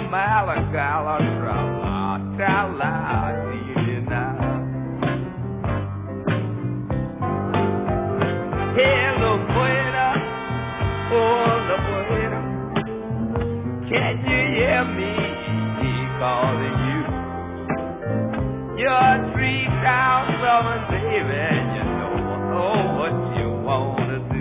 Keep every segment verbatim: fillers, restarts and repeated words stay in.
Malagala, tra-la, tra-la, dee-dee-na. Hello, buena, oh, the buena. Can you hear me calling you? You're three thousand, baby, and you know oh, what you wanna do.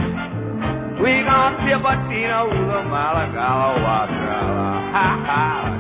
We gon' tip a Tina with a Malagala, ha ha.